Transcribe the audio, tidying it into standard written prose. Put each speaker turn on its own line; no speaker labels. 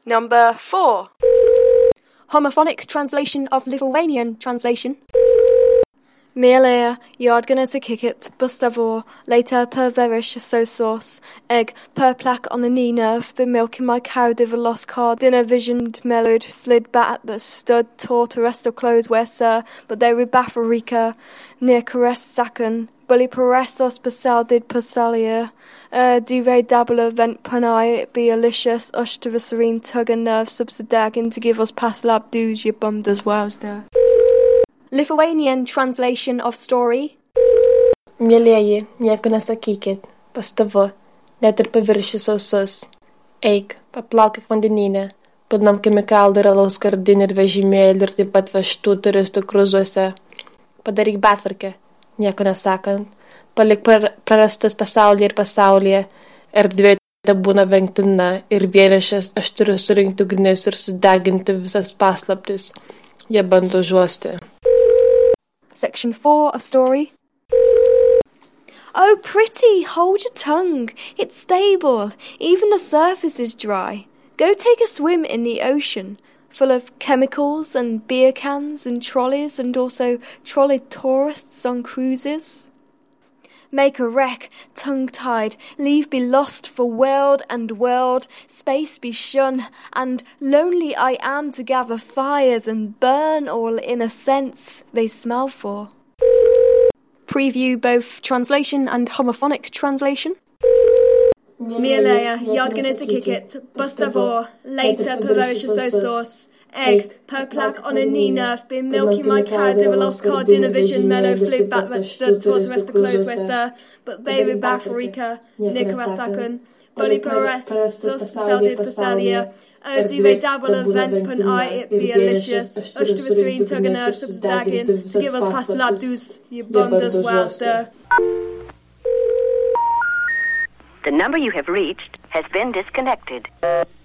Number 4. Homophonic translation of Lithuanian translation. Mielea, yard gonna to kick it, Bustavor, later per verish so sauce, egg, per plaque on the knee nerve, been milking my cow diver lost card, dinner visioned mellowed, flid bat at the stud, taught to rest of clothes where sir, but they were Bafarica, near caress sacken, bully paressos did pasalia, re dabble vent panai, be alicious, ush to the serene tug and nerve subsidagin to give us past lab dues, you bummed as well there. Lithuanian translation of story.
Mielieji, nieko nesakykit, pastavu, net ir paviršius sausus. Eik, paplaukik vandenyne, pilnam chemikaldų ir alaus skardinį ir vežimėlį ir taip pat vežtų turistų kruzuose. Padaryk betvarkę, nieko nesakant, palik prarastus pasaulyje, erdvė te būna vengtina ir vienišas, aš turiu surinkti ugnis ir sudeginti visas paslaptis. Jie bando žuosti.
Section 4 of story. Oh, pretty, hold your tongue. It's stable. Even the surface is dry. Go take a swim in the ocean, full of chemicals and beer cans and trolleys and also trolleyed tourists on cruises. Make a wreck, tongue-tied, leave be lost for world and world, space be shun, and lonely I am to gather fires and burn all in a sense they smell for. Preview both translation and homophonic translation. Mielea, yardganes a kickit, bustavor, later pervericious sauce. Egg, per plaque on a knee nerve, been milking my cow, diver lost card, dinner vision, mellow, flew back that stood toward the rest of clothes where sir, but baby Bafarica, Nicarasakun, bully Perez, sus did Pasalia, do they dabble of vent pun I it be alicious, ush to a serene tug and nerve substagin, to give us past ladus, you bummed as well stir.
The number you have reached has been disconnected.